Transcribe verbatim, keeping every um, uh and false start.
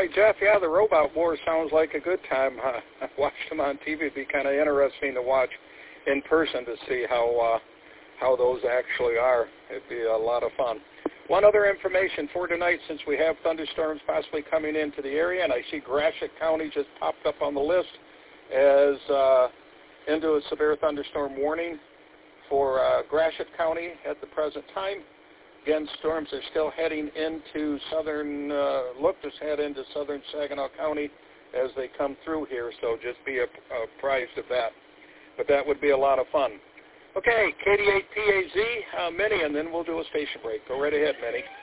right, Jeff. Yeah, the Robot Wars sounds like a good time. Uh, I watched them on T V. It'd be kind of interesting to watch in person to see how uh, how those actually are. It'd be a lot of fun. One other information for tonight, since we have thunderstorms possibly coming into the area, and I see Gratiot County just popped up on the list as uh, into a severe thunderstorm warning for uh, Gratiot County at the present time. Again, storms are still heading into southern, uh, look to head into southern Saginaw County as they come through here, so just be apprised of that. But that would be a lot of fun. Okay, K D eight P A Z, uh, Minnie, and then we'll do a station break. Go right ahead, Minnie.